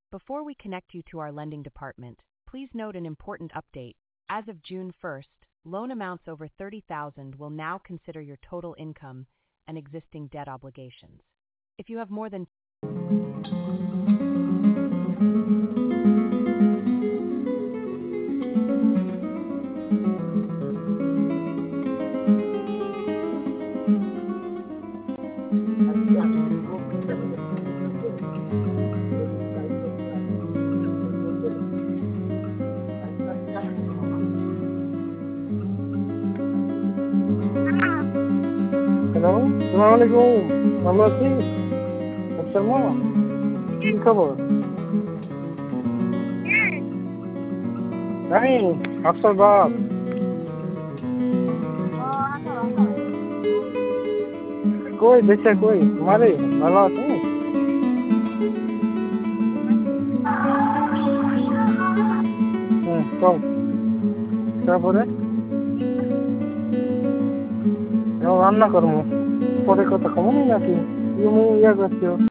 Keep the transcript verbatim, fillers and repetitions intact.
Before we connect you to our lending department, please note an important update. As of June first, loan amounts over thirty thousand will now consider your total income and existing debt obligations. If you have more than hello, সালাম আলাইকুম। ভালো আছিস? আচ্ছা মা, কি খবর? আমি আফসার বাপ। কই দেশে কই? মারে ভালো আছি। হুম, চল। তারপরে রান্না করবো, পরে কথা কমনি নাকি? তুমি ইয়া করছো।